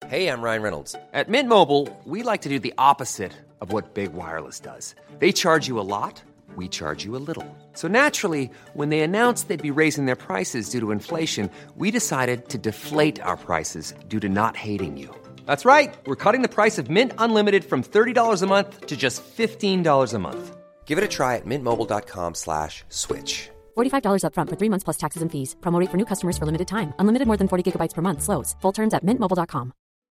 Hey, I'm Ryan Reynolds. At Mint Mobile, we like to do the opposite of what Big Wireless does. They charge you a lot, we charge you a little. So naturally, when they announced they'd be raising their prices due to inflation, we decided to deflate our prices due to not hating you. That's right. We're cutting the price of Mint Unlimited from $30 a month to just $15 a month. Give it a try at mintmobile.com/switch. $45 up front for 3 months plus taxes and fees. Promo rate for new customers for limited time. Unlimited more than 40 gigabytes per month. Slows full terms at mintmobile.com.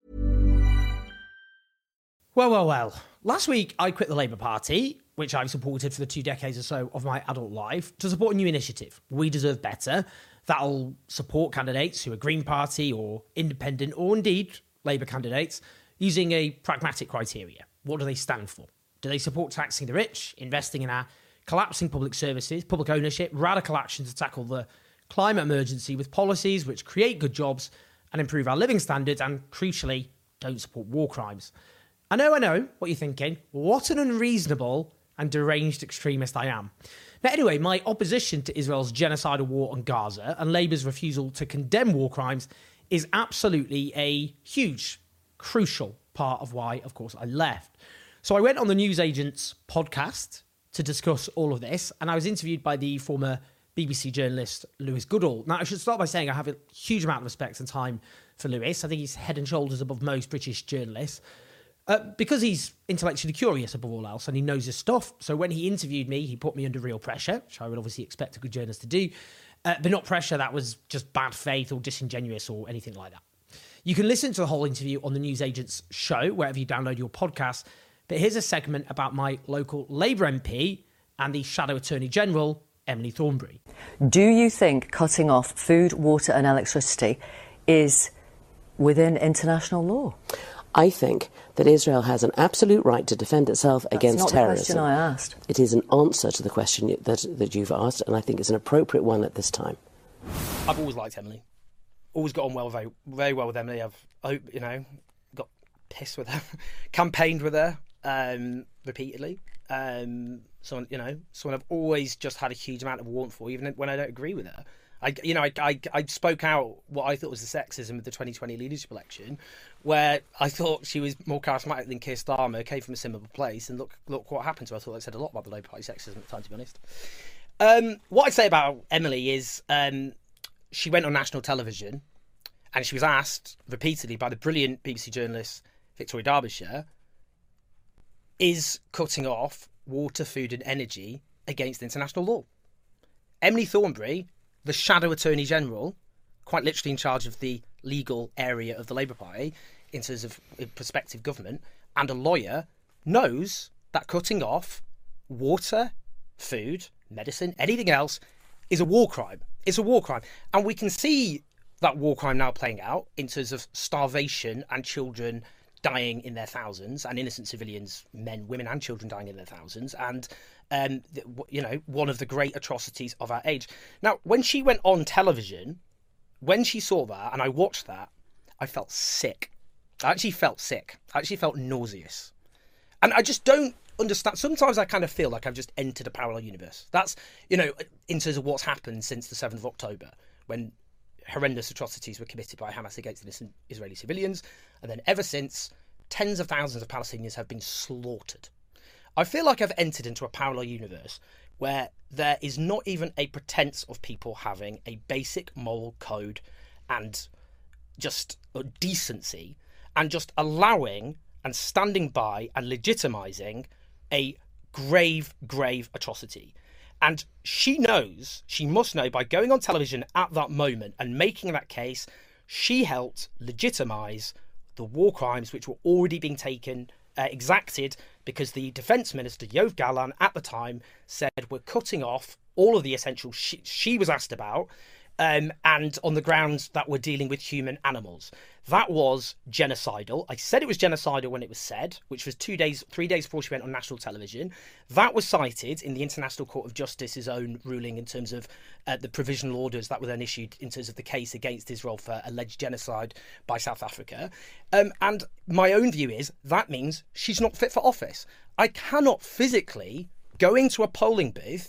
Well. Last week, I quit the Labour Party, which I've supported for the 2 decades or so of my adult life, to support a new initiative, We Deserve Better, that'll support candidates who are Green Party or independent or indeed Labour candidates using a pragmatic criteria. What do they stand for? Do they support taxing the rich, investing in our collapsing public services, public ownership, radical action to tackle the climate emergency with policies which create good jobs and improve our living standards and, crucially, don't support war crimes? I know what you're thinking. What an unreasonable and deranged extremist I am. Now, anyway, my opposition to Israel's genocidal war on Gaza and Labour's refusal to condemn war crimes is absolutely a huge, crucial part of why, of course, I left. So I went on the Newsagent's podcast to discuss all of this, and I was interviewed by the former BBC journalist Lewis Goodall. Now, I should start by saying I have a huge amount of respect and time for Lewis. I think he's head and shoulders above most British journalists. Because he's intellectually curious above all else and he knows his stuff. So when he interviewed me, he put me under real pressure, which I would obviously expect a good journalist to do. But not pressure that was just bad faith or disingenuous or anything like that. You can listen to the whole interview on the Newsagent's show, wherever you download your podcast. But here's a segment about my local Labour MP and the Shadow Attorney General, Emily Thornberry. Do you think cutting off food, water and electricity is within international law? I think that Israel has an absolute right to defend itself against terrorism. That's not the question I asked. It is an answer to the question that you've asked, and I think it's an appropriate one at this time. I've always liked Emily. Always got on very, very well with Emily. I've got pissed with her, campaigned with her repeatedly. Someone I've always just had a huge amount of warmth for, even when I don't agree with her. I spoke out what I thought was the sexism of the 2020 leadership election, where I thought she was more charismatic than Keir Starmer, came from a similar place, and look what happened to her. I thought that said a lot about the Labour Party sexism at the time, to be honest. What I'd say about Emily is she went on national television and she was asked repeatedly by the brilliant BBC journalist Victoria Derbyshire, is cutting off water, food and energy against international law? Emily Thornberry, the Shadow Attorney General, quite literally in charge of the legal area of the Labour Party in terms of prospective government, and a lawyer, knows that cutting off water, food, medicine, anything else is a war crime. It's a war crime. And we can see that war crime now playing out in terms of starvation and children dying in their thousands, and innocent civilians, men, women and children dying in their thousands, and one of the great atrocities of our age. Now, when she went on television, when she saw that, and I watched that, I felt sick. I actually felt sick. I actually felt nauseous. And I just don't understand. Sometimes I kind of feel like I've just entered a parallel universe. That's, in terms of what's happened since the 7th of October, when horrendous atrocities were committed by Hamas against innocent Israeli civilians. And then ever since, tens of thousands of Palestinians have been slaughtered. I feel like I've entered into a parallel universe where there is not even a pretense of people having a basic moral code and just decency, and just allowing and standing by and legitimising a grave, grave atrocity. And she must know by going on television at that moment and making that case, she helped legitimise the war crimes which were already being exacted, because the Defence Minister, Yoav Gallant, at the time said we're cutting off all of the essentials she was asked about, and on the grounds that we're dealing with human animals. That was genocidal. I said it was genocidal when it was said, which was 3 days before she went on national television. That was cited in the International Court of Justice's own ruling in terms of the provisional orders that were then issued in terms of the case against Israel for alleged genocide by South Africa. And my own view is that means she's not fit for office. I cannot physically go into a polling booth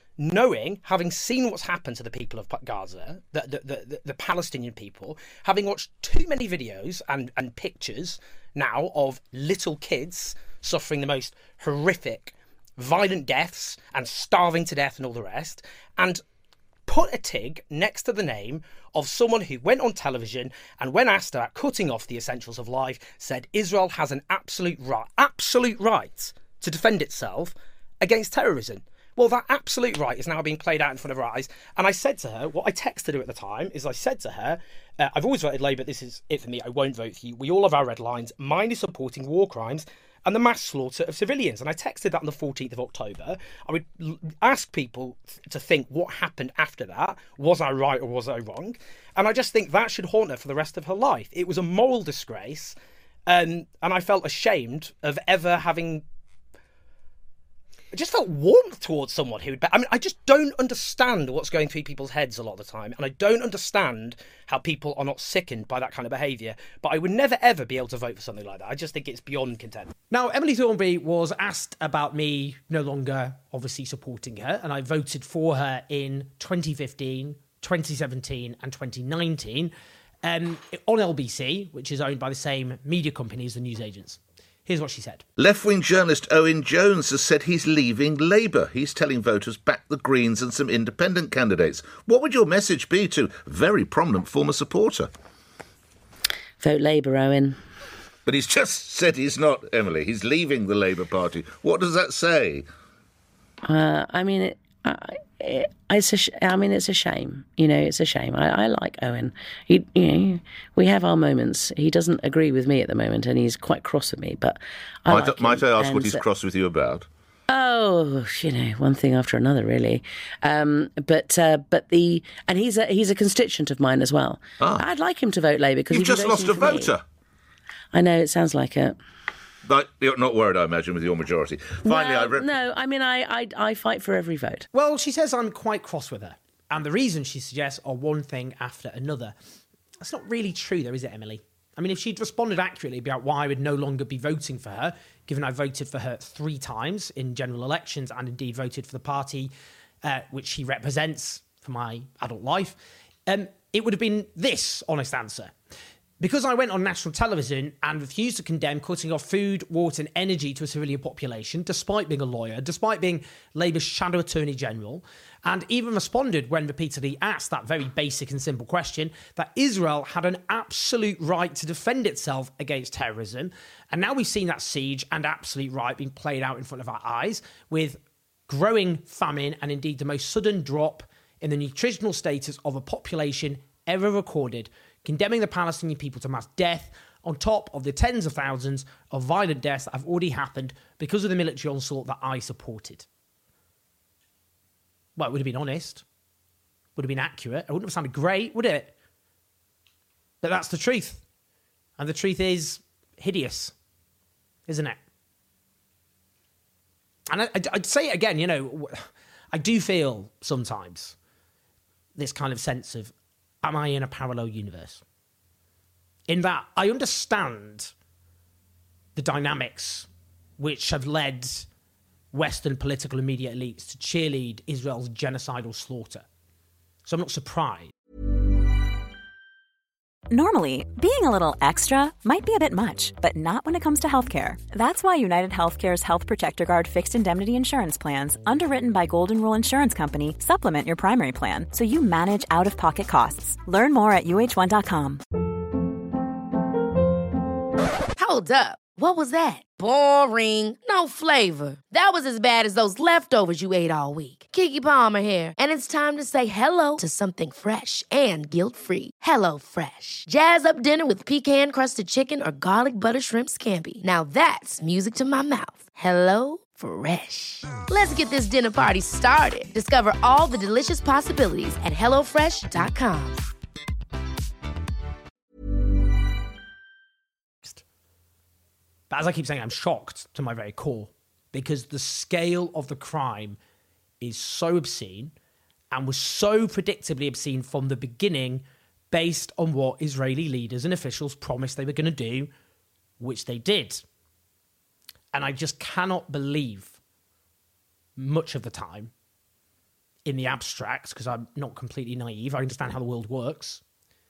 having seen what's happened to the people of Gaza, the Palestinian people, having watched too many videos and pictures now of little kids suffering the most horrific, violent deaths and starving to death and all the rest, and put a TIG next to the name of someone who went on television and, when asked about cutting off the essentials of life, said Israel has an absolute right to defend itself against terrorism. Well, that absolute right is now being played out in front of our eyes. And I said to her, what I texted her at the time is I said to her, I've always voted Labour, this is it for me, I won't vote for you. We all have our red lines. Mine is supporting war crimes and the mass slaughter of civilians. And I texted that on the 14th of October. I would ask people to think what happened after that. Was I right or was I wrong? And I just think that should haunt her for the rest of her life. It was a moral disgrace. And I felt ashamed of ever having... I just felt warmth towards someone who would... I just don't understand what's going through people's heads a lot of the time. And I don't understand how people are not sickened by that kind of behaviour. But I would never, ever be able to vote for something like that. I just think it's beyond contempt. Now, Emily Thornberry was asked about me no longer obviously supporting her. And I voted for her in 2015, 2017 and 2019 on LBC, which is owned by the same media company as the newsagents. Here's what she said. Left-wing journalist Owen Jones has said he's leaving Labour. He's telling voters back the Greens and some independent candidates. What would your message be to a very prominent former supporter? Vote Labour, Owen. But he's just said he's not, Emily. He's leaving the Labour Party. What does that say? It's a shame. It's a shame. I like Owen. We have our moments. He doesn't agree with me at the moment, and he's quite cross with me. But might I ask what he's cross with you about? Oh, one thing after another, really. And he's a constituent of mine as well. I'd like him to vote Labour because you've just lost a voter. I know, it sounds like it. But you're not worried, I imagine, with your majority. Finally, I fight for every vote. Well, she says I'm quite cross with her. And the reasons she suggests are one thing after another. That's not really true, though, is it, Emily? I mean, if she'd responded accurately about why I would no longer be voting for her, given I voted for her 3 times in general elections and indeed voted for the party which she represents for my adult life, it would have been this honest answer. Because I went on national television and refused to condemn cutting off food, water and energy to a civilian population, despite being a lawyer, despite being Labour's shadow attorney general, and even responded when repeatedly asked that very basic and simple question, that Israel had an absolute right to defend itself against terrorism. And now we've seen that siege and absolute right being played out in front of our eyes, with growing famine and indeed the most sudden drop in the nutritional status of a population ever recorded, condemning the Palestinian people to mass death on top of the tens of thousands of violent deaths that have already happened because of the military onslaught that I supported. Well, it would have been honest. Would have been accurate. It wouldn't have sounded great, would it? But that's the truth. And the truth is hideous, isn't it? And I'd say it again, I do feel sometimes this kind of sense of, am I in a parallel universe? In that I understand the dynamics which have led Western political and media elites to cheerlead Israel's genocidal slaughter. So I'm not surprised. Normally, being a little extra might be a bit much, but not when it comes to healthcare. That's why United Healthcare's Health Protector Guard fixed indemnity insurance plans, underwritten by Golden Rule Insurance Company, supplement your primary plan so you manage out-of-pocket costs. Learn more at UH1.com. Hold up. What was that? Boring. No flavor. That was as bad as those leftovers you ate all week. Keke Palmer here, and it's time to say hello to something fresh and guilt-free. Hello Fresh. Jazz up dinner with pecan-crusted chicken or garlic butter shrimp scampi. Now that's music to my mouth. Hello Fresh. Let's get this dinner party started. Discover all the delicious possibilities at HelloFresh.com. But as I keep saying, I'm shocked to my very core because the scale of the crime is so obscene and was so predictably obscene from the beginning based on what Israeli leaders and officials promised they were going to do, which they did. And I just cannot believe much of the time in the abstract, because I'm not completely naive, I understand how the world works,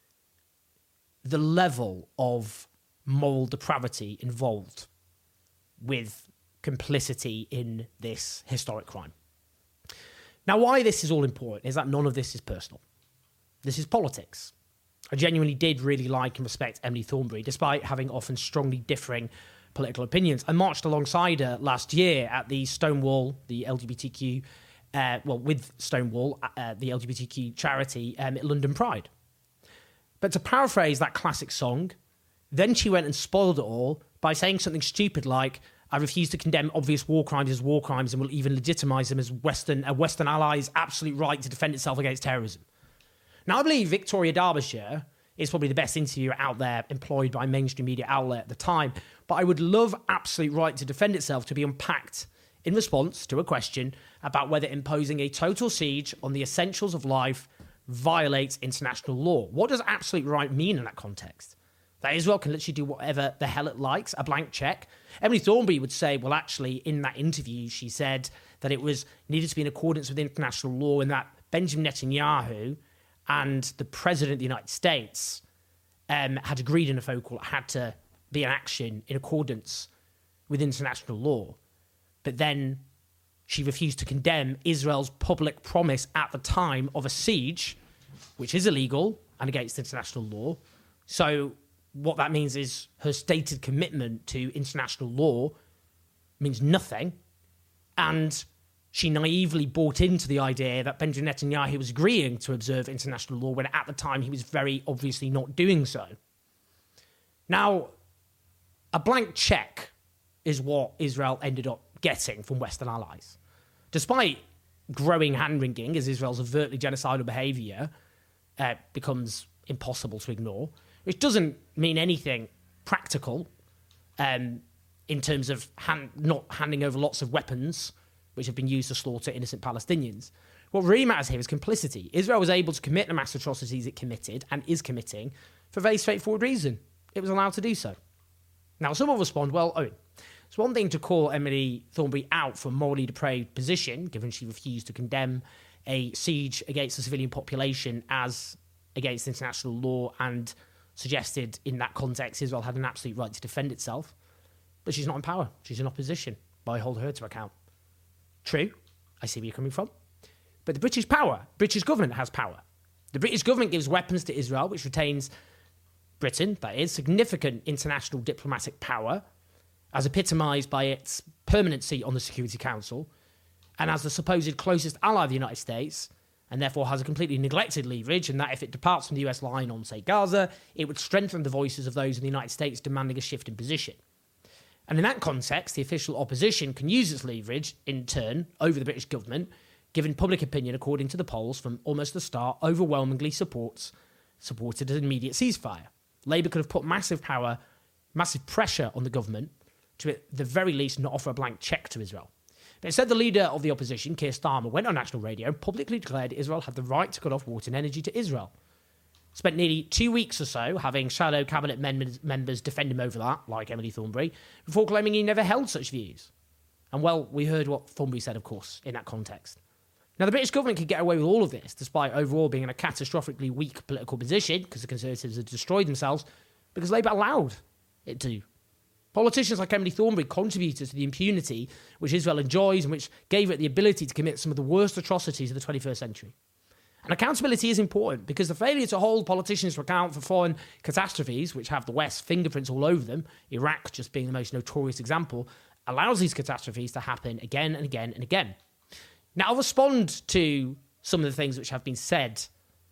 the level of moral depravity involved with complicity in this historic crime. Now, why this is all important is that none of this is personal. This is politics. I genuinely did really like and respect Emily Thornberry, despite having often strongly differing political opinions. I marched alongside her last year at the Stonewall, the LGBTQ, with Stonewall, the LGBTQ charity at London Pride. But to paraphrase that classic song, then she went and spoiled it all by saying something stupid like, I refuse to condemn obvious war crimes as war crimes and will even legitimise them as a Western ally's absolute right to defend itself against terrorism. Now, I believe Victoria Derbyshire is probably the best interviewer out there employed by a mainstream media outlet at the time, but I would love absolute right to defend itself to be unpacked in response to a question about whether imposing a total siege on the essentials of life violates international law. What does absolute right mean in that context? That Israel can literally do whatever the hell it likes, a blank check. Emily Thornberry would say, well, actually, in that interview, she said that it was needed to be in accordance with international law and that Benjamin Netanyahu and the President of the United States had agreed in a phone call it had to be an action in accordance with international law. But then she refused to condemn Israel's public promise at the time of a siege, which is illegal and against international law. So what that means is her stated commitment to international law means nothing. And she naively bought into the idea that Benjamin Netanyahu was agreeing to observe international law when at the time he was very obviously not doing so. Now, a blank check is what Israel ended up getting from Western allies. Despite growing hand-wringing as Israel's overtly genocidal behaviour becomes impossible to ignore, which doesn't mean anything practical in terms of not handing over lots of weapons which have been used to slaughter innocent Palestinians. What really matters here is complicity. Israel was able to commit the mass atrocities it committed and is committing for a very straightforward reason. It was allowed to do so. Now, some will respond, well, Owen, it's one thing to call Emily Thornberry out for a morally depraved position, given she refused to condemn a siege against the civilian population as against international law and suggested in that context Israel had an absolute right to defend itself. But she's not in power. She's in opposition. But I hold her to account. True, I see where you're coming from. But the British government has power. The British government gives weapons to Israel, which retains Britain, that is, significant international diplomatic power, as epitomised by its permanency on the Security Council, and as the supposed closest ally of the United States, and therefore has a completely neglected leverage, and that if it departs from the US line on, say, Gaza, it would strengthen the voices of those in the United States demanding a shift in position. And in that context, the official opposition can use its leverage, in turn, over the British government, given public opinion, according to the polls from almost the start, overwhelmingly supported an immediate ceasefire. Labour could have put massive pressure on the government to, at the very least, not offer a blank cheque to Israel. But instead, the leader of the opposition, Keir Starmer, went on national radio and publicly declared Israel had the right to cut off water and energy to Israel. Spent nearly 2 weeks or so having shadow cabinet members defend him over that, like Emily Thornberry, before claiming he never held such views. And, well, we heard what Thornberry said, of course, in that context. Now, the British government could get away with all of this, despite overall being in a catastrophically weak political position, because the Conservatives had destroyed themselves, because Labour allowed it to. Politicians like Emily Thornberry contributed to the impunity which Israel enjoys and which gave it the ability to commit some of the worst atrocities of the 21st century. And accountability is important because the failure to hold politicians to account for foreign catastrophes, which have the West's fingerprints all over them, Iraq just being the most notorious example, allows these catastrophes to happen again and again and again. Now, I'll respond to some of the things which have been said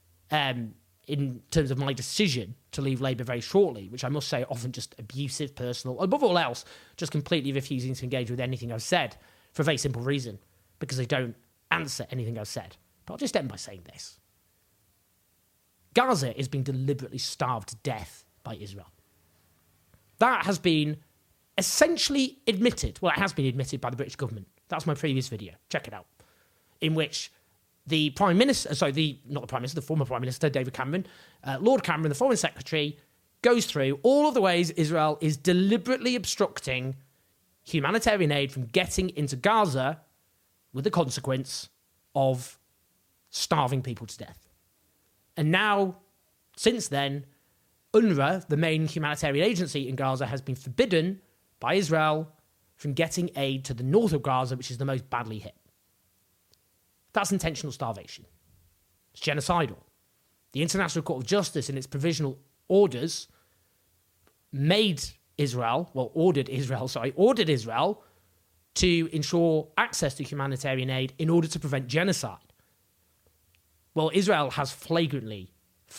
in terms of my decision to leave Labour very shortly, which I must say often just abusive, personal, above all else, just completely refusing to engage with anything I've said for a very simple reason, because they don't answer anything I've said. But I'll just end by saying this. Gaza is being deliberately starved to death by Israel. That has been essentially admitted. Well, it has been admitted by the British government. That's my previous video. Check it out. In which the Prime Minister, the former Prime Minister, David Cameron, Lord Cameron, the Foreign Secretary, goes through all of the ways Israel is deliberately obstructing humanitarian aid from getting into Gaza with the consequence of starving people to death. And now, since then, UNRWA, the main humanitarian agency in Gaza, has been forbidden by Israel from getting aid to the north of Gaza, which is the most badly hit. That's intentional starvation. It's genocidal. The International Court of Justice, in its provisional orders, ordered Israel to ensure access to humanitarian aid in order to prevent genocide. Well, Israel has flagrantly,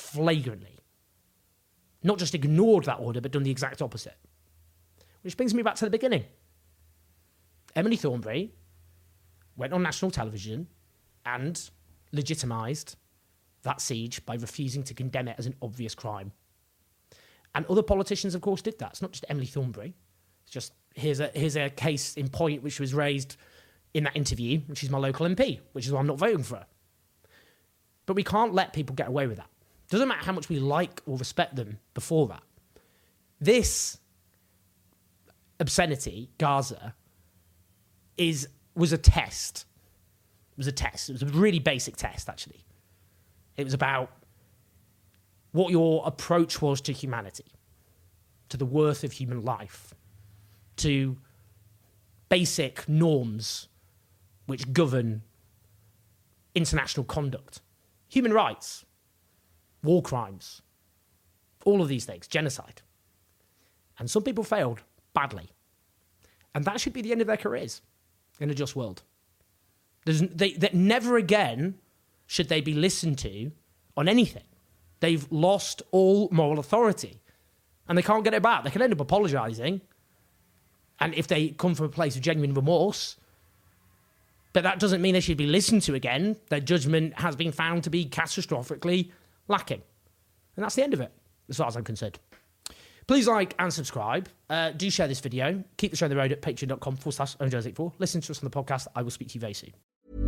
not just ignored that order, but done the exact opposite. Which brings me back to the beginning. Emily Thornberry went on national television and legitimised that siege by refusing to condemn it as an obvious crime. And other politicians, of course, did that. It's not just Emily Thornberry. It's just, here's a case in point which was raised in that interview, which is my local MP, which is why I'm not voting for her. But we can't let people get away with that. Doesn't matter how much we like or respect them before that. This obscenity, Gaza, was a test. It was a test. It was a really basic test, actually. It was about what your approach was to humanity, to the worth of human life, to basic norms which govern international conduct, human rights, war crimes, all of these things, genocide. And some people failed badly. And that should be the end of their careers in a just world. That never again should they be listened to on anything. They've lost all moral authority. And they can't get it back. They can end up apologising. And if they come from a place of genuine remorse, but that doesn't mean they should be listened to again. Their judgment has been found to be catastrophically lacking. And that's the end of it, as far as I'm concerned. Please like and subscribe. Do share this video. Keep the show on the road at patreon.com/OwenJones84. Listen to us on the podcast. I will speak to you very soon.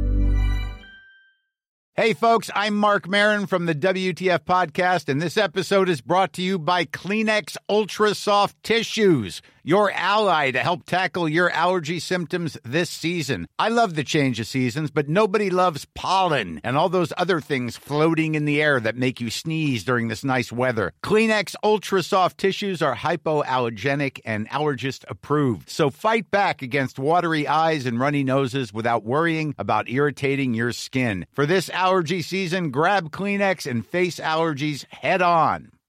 Hey, folks, I'm Mark Maron from the WTF Podcast, and this episode is brought to you by Kleenex Ultra Soft Tissues, your ally to help tackle your allergy symptoms this season. I love the change of seasons, but nobody loves pollen and all those other things floating in the air that make you sneeze during this nice weather. Kleenex Ultra Soft Tissues are hypoallergenic and allergist approved, so fight back against watery eyes and runny noses without worrying about irritating your skin. For this allergy season, grab Kleenex and face allergies head on.